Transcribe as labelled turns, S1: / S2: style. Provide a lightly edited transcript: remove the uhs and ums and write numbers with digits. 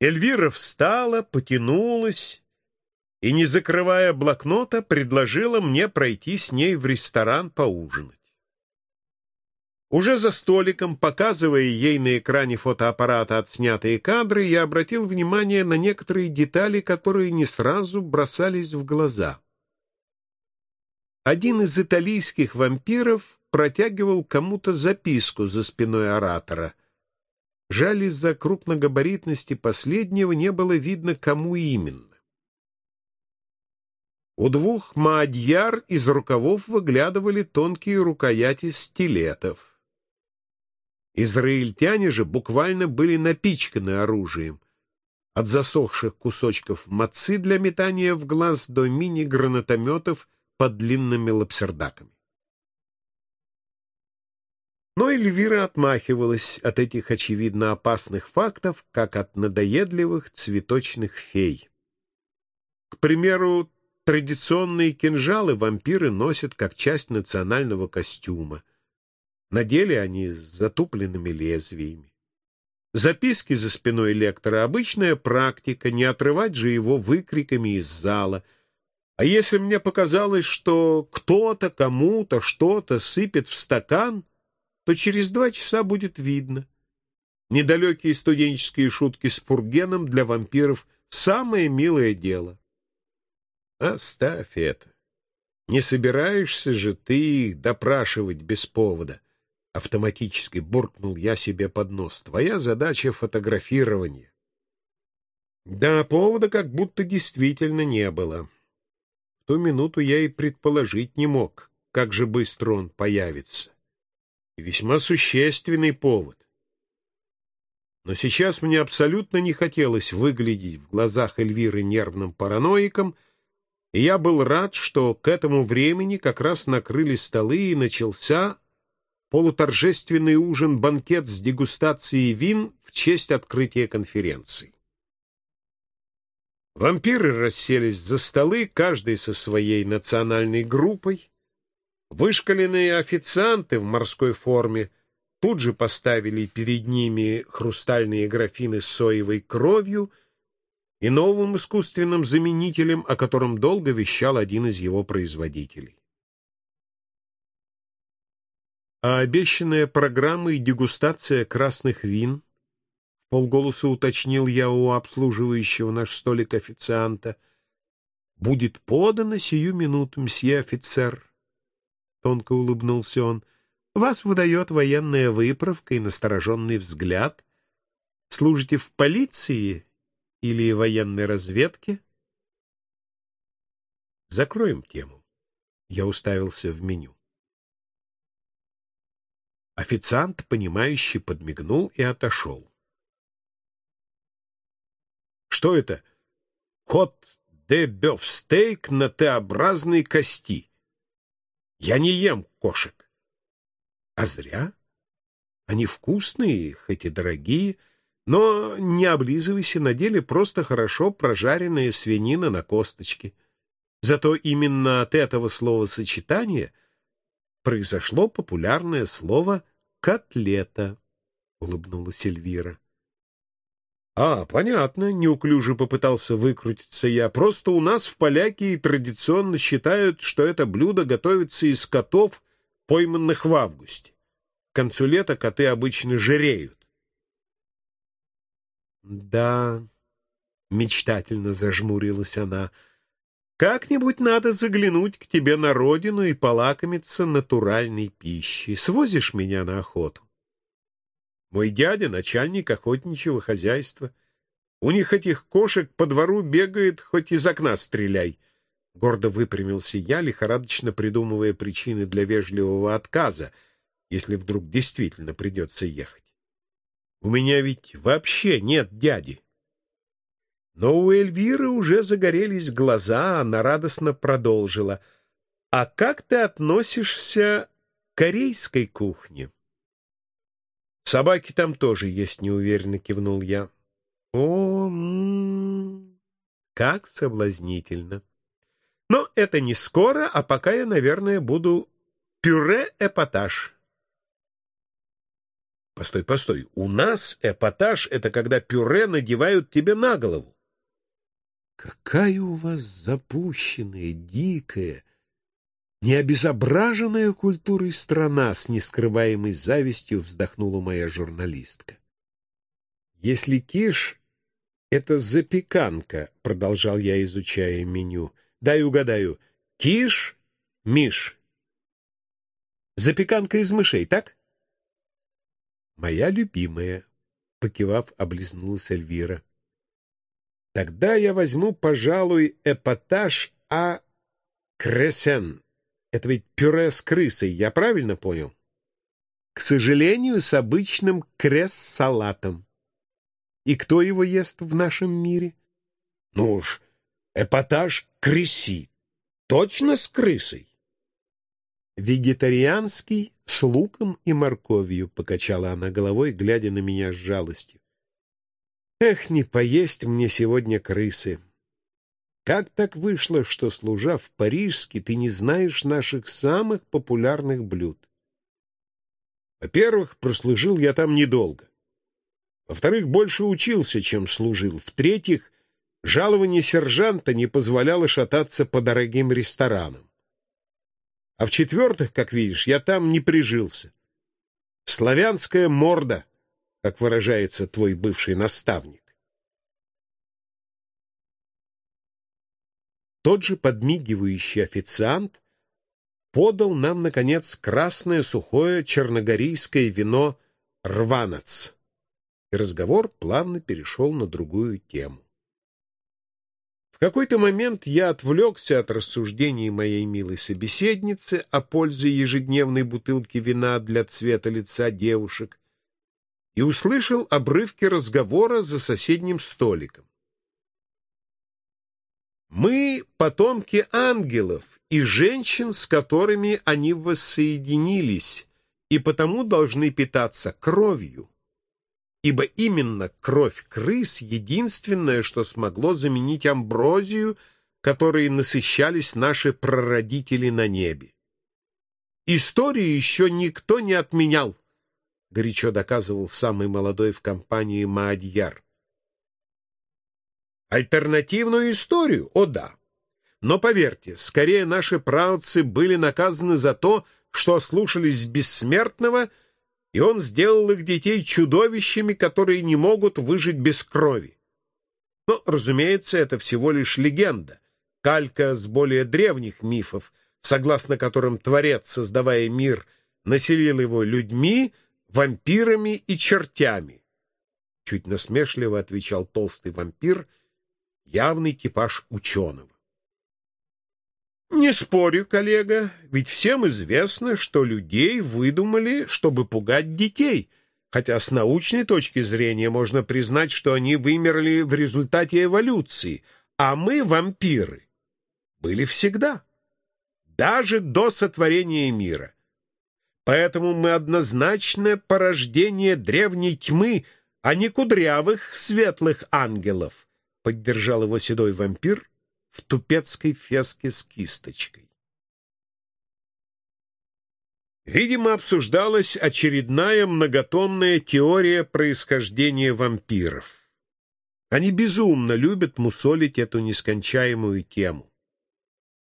S1: Эльвира встала, потянулась и, не закрывая блокнота, предложила мне пройти с ней в ресторан поужинать. Уже за столиком, показывая ей на экране фотоаппарата отснятые кадры, я обратил внимание на некоторые детали, которые не сразу бросались в глаза. Один из итальянских вампиров протягивал кому-то записку за спиной оратора. Жаль, из-за крупногабаритности последнего не было видно, кому именно. У двух маадьяр из рукавов выглядывали тонкие рукояти стилетов. Израильтяне же буквально были напичканы оружием, от засохших кусочков мацы для метания в глаз до мини-гранатометов под длинными лапсердаками. Но Эльвира отмахивалась от этих очевидно опасных фактов, как от надоедливых цветочных фей. К примеру, традиционные кинжалы вампиры носят как часть национального костюма. На деле они с затупленными лезвиями. Записки за спиной лектора — обычная практика, не отрывать же его выкриками из зала. А если мне показалось, что кто-то кому-то что-то сыпет в стакан, то через 2 часа будет видно. Недалекие студенческие шутки с Пургеном для вампиров — самое милое дело. Оставь это. Не собираешься же ты их допрашивать без повода. Автоматически буркнул я себе под нос. Твоя задача — фотографирование. Да, повода как будто действительно не было. В ту минуту я и предположить не мог, как же быстро он появится. И весьма существенный повод. Но сейчас мне абсолютно не хотелось выглядеть в глазах Эльвиры нервным параноиком, и я был рад, что к этому времени как раз накрыли столы и начался полуторжественный ужин-банкет с дегустацией вин в честь открытия конференции. Вампиры расселись за столы, каждый со своей национальной группой. Вышкаленные официанты в морской форме тут же поставили перед ними хрустальные графины с соевой кровью и новым искусственным заменителем, о котором долго вещал один из его производителей. А обещанная программа и дегустация красных вин, — вполголоса уточнил я у обслуживающего наш столик официанта, — будет подана сию минуту, мсье офицер. Тонко улыбнулся он. Вас выдает военная выправка и настороженный взгляд. Служите в полиции или военной разведке? Закроем тему. Я уставился в меню. Официант, понимающе подмигнул и отошел. Что это? Кот де бёв-стейк на Т-образной кости. Я не ем кошек. А зря. Они вкусные, хоть и дорогие, но не облизывайся, на деле просто хорошо прожаренная свинина на косточке. Зато именно от этого словосочетания произошло популярное слово «котлета», — улыбнулась Эльвира. Понятно, — неуклюже попытался выкрутиться я. Просто у нас в Полякии традиционно считают, что это блюдо готовится из котов, пойманных в августе. К концу лета коты обычно жиреют. Да, — мечтательно зажмурилась она, — как-нибудь надо заглянуть к тебе на родину и полакомиться натуральной пищей. Свозишь меня на охоту? Мой дядя — начальник охотничьего хозяйства. У них этих кошек по двору бегает, хоть из окна стреляй. Гордо выпрямился я, лихорадочно придумывая причины для вежливого отказа, если вдруг действительно придется ехать. У меня ведь вообще нет дяди. Но у Эльвиры уже загорелись глаза, она радостно продолжила. А как ты относишься к корейской кухне? Собаки там тоже есть, — неуверенно кивнул я. Как соблазнительно. Но это не скоро, а пока я, наверное, буду пюре-эпатаж. Постой, постой. У нас эпатаж — это когда пюре надевают тебе на голову. Какая у вас запущенная, дикая, необезображенная культурой страна, с нескрываемой завистью вздохнула моя журналистка. Если киш — это запеканка, продолжал я, изучая меню. Дай угадаю. Киш, миш. Запеканка из мышей, так? Моя любимая, покивав, облизнулась Эльвира. Тогда я возьму, пожалуй, эпатаж кресен. Это ведь пюре с крысой, я правильно понял? К сожалению, с обычным крес-салатом. И кто его ест в нашем мире? Ну уж, эпатаж крыси. Точно с крысой? Вегетарианский, с луком и морковью, покачала она головой, глядя на меня с жалостью. Эх, не поесть мне сегодня крысы. Как так вышло, что, служа в Парижске, ты не знаешь наших самых популярных блюд? Во-первых, прослужил я там недолго. Во-вторых, больше учился, чем служил. В-третьих, жалование сержанта не позволяло шататься по дорогим ресторанам. А в-четвертых, как видишь, я там не прижился. Славянская морда, как выражается твой бывший наставник. Тот же подмигивающий официант подал нам, наконец, красное сухое черногорийское вино «Рванац», и разговор плавно перешел на другую тему. В какой-то момент я отвлекся от рассуждений моей милой собеседницы о пользе ежедневной бутылки вина для цвета лица девушек и услышал обрывки разговора за соседним столиком. Мы — потомки ангелов и женщин, с которыми они воссоединились, и потому должны питаться кровью, ибо именно кровь крыс — единственное, что смогло заменить амброзию, которой насыщались наши прародители на небе. Историю еще никто не отменял, горячо доказывал самый молодой в компании Маадьяр. Альтернативную историю? О да. Но поверьте, скорее наши праотцы были наказаны за то, что ослушались бессмертного, и он сделал их детей чудовищами, которые не могут выжить без крови. Но, разумеется, это всего лишь легенда, калька с более древних мифов, согласно которым Творец, создавая мир, населил его людьми, вампирами и чертями. Чуть насмешливо отвечал толстый вампир, явный типаж ученого. Не спорю, коллега, ведь всем известно, что людей выдумали, чтобы пугать детей, хотя с научной точки зрения можно признать, что они вымерли в результате эволюции, а мы, вампиры, были всегда, даже до сотворения мира. Поэтому мы однозначно порождение древней тьмы, а не кудрявых светлых ангелов, поддержал его седой вампир в тупецкой феске с кисточкой. Видимо, обсуждалась очередная многотомная теория происхождения вампиров. Они безумно любят мусолить эту нескончаемую тему.